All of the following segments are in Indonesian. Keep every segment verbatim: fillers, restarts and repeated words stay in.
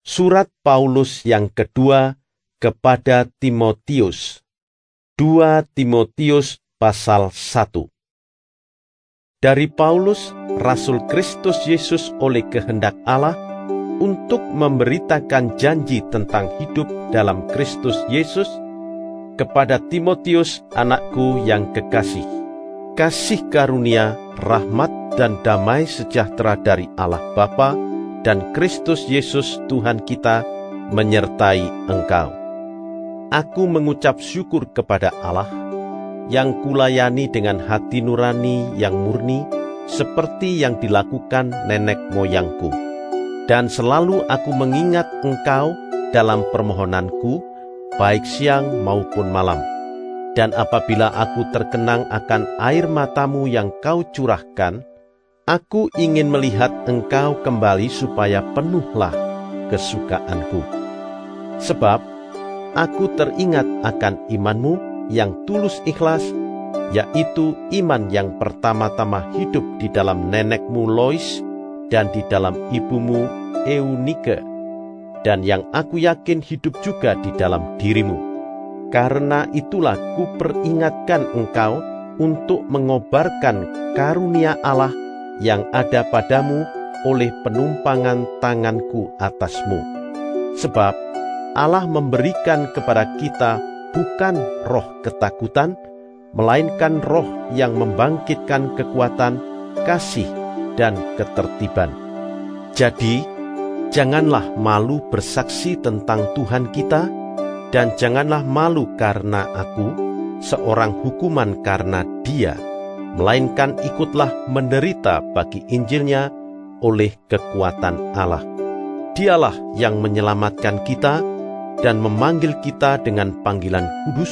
Surat Paulus yang kedua kepada Timotius. dua Timotius pasal satu. Dari Paulus, Rasul Kristus Yesus oleh kehendak Allah, untuk memberitakan janji tentang hidup dalam Kristus Yesus, kepada Timotius anakku yang kekasih. Kasih karunia, rahmat dan damai sejahtera dari Allah Bapa dan Kristus Yesus Tuhan kita menyertai engkau. Aku mengucap syukur kepada Allah, yang kulayani dengan hati nurani yang murni, seperti yang dilakukan nenek moyangku. Dan selalu aku mengingat engkau dalam permohonanku, baik siang maupun malam. Dan apabila aku terkenang akan air matamu yang kau curahkan, aku ingin melihat engkau kembali supaya penuhlah kesukaanku. Sebab aku teringat akan imanmu yang tulus ikhlas, yaitu iman yang pertama-tama hidup di dalam nenekmu Lois dan di dalam ibumu Eunike, dan yang aku yakin hidup juga di dalam dirimu. Karena itulah kuperingatkan engkau untuk mengobarkan karunia Allah yang ada padamu oleh penumpangan tanganku atasmu. Sebab Allah memberikan kepada kita bukan roh ketakutan, melainkan roh yang membangkitkan kekuatan, kasih, dan ketertiban. Jadi, janganlah malu bersaksi tentang Tuhan kita, dan janganlah malu karena aku, seorang hukuman karena Dia, melainkan ikutlah menderita bagi Injilnya oleh kekuatan Allah. Dialah yang menyelamatkan kita dan memanggil kita dengan panggilan kudus,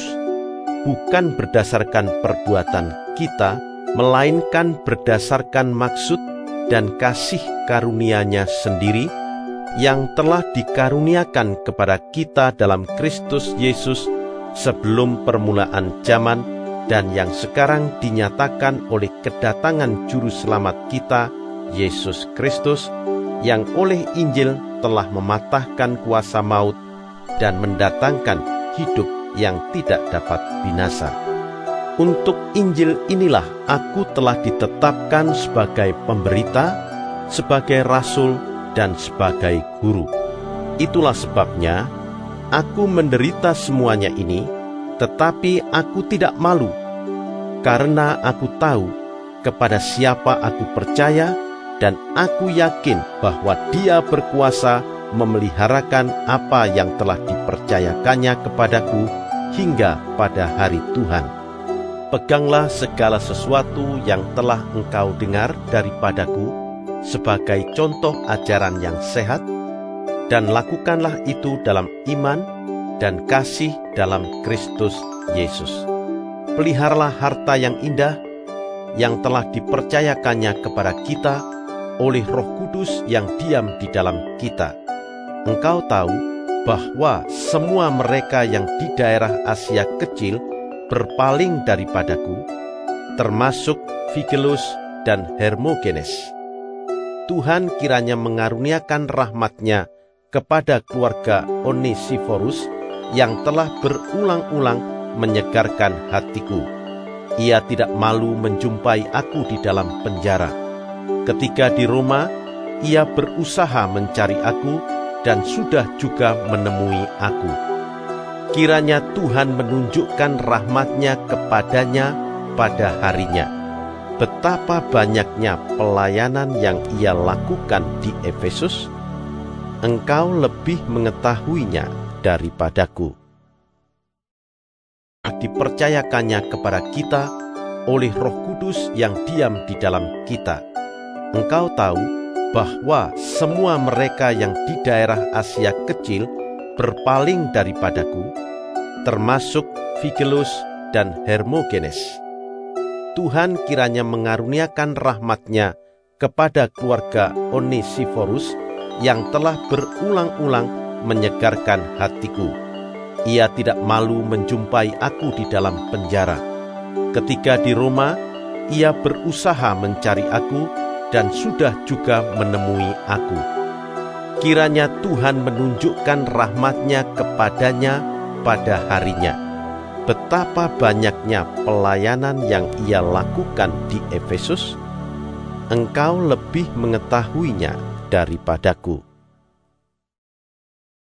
bukan berdasarkan perbuatan kita, melainkan berdasarkan maksud dan kasih karunia-Nya sendiri, yang telah dikaruniakan kepada kita dalam Kristus Yesus sebelum permulaan zaman, dan yang sekarang dinyatakan oleh kedatangan Juru Selamat kita, Yesus Kristus, yang oleh Injil telah mematahkan kuasa maut dan mendatangkan hidup yang tidak dapat binasa. Untuk Injil inilah aku telah ditetapkan sebagai pemberita, sebagai rasul, dan sebagai guru. Itulah sebabnya aku menderita semuanya ini, tetapi aku tidak malu, karena aku tahu kepada siapa aku percaya, dan aku yakin bahwa Dia berkuasa memeliharakan apa yang telah dipercayakannya kepadaku hingga pada hari Tuhan. Peganglah segala sesuatu yang telah engkau dengar daripadaku sebagai contoh ajaran yang sehat, dan lakukanlah itu dalam iman dan kasih dalam Kristus Yesus. Peliharalah harta yang indah yang telah dipercayakannya kepada kita oleh Roh Kudus yang diam di dalam kita. Engkau tahu bahwa semua mereka yang di daerah Asia Kecil berpaling daripadaku, termasuk Figelus dan Hermogenes. Tuhan kiranya mengaruniakan rahmat-Nya kepada keluarga Onesiforus yang telah berulang-ulang menyegarkan hatiku. Ia tidak malu menjumpai aku di dalam penjara. Ketika di Roma, ia berusaha mencari aku dan sudah juga menemui aku. Kiranya Tuhan menunjukkan rahmat-Nya kepadanya pada harinya. Betapa banyaknya pelayanan yang ia lakukan di Efesus, engkau lebih mengetahuinya daripadaku. Dipercayakannya kepada kita oleh Roh Kudus yang diam di dalam kita. Engkau tahu bahwa semua mereka yang di daerah Asia Kecil berpaling daripadaku, termasuk Figelus dan Hermogenes. Tuhan kiranya mengaruniakan rahmat-Nya kepada keluarga Onesiforus yang telah berulang-ulang menyegarkan hatiku. Ia tidak malu menjumpai aku di dalam penjara. Ketika di Roma, ia berusaha mencari aku dan sudah juga menemui aku. kiranya Tuhan menunjukkan rahmat-Nya kepadanya pada harinya. Betapa banyaknya pelayanan yang ia lakukan di Efesus, engkau lebih mengetahuinya daripadaku.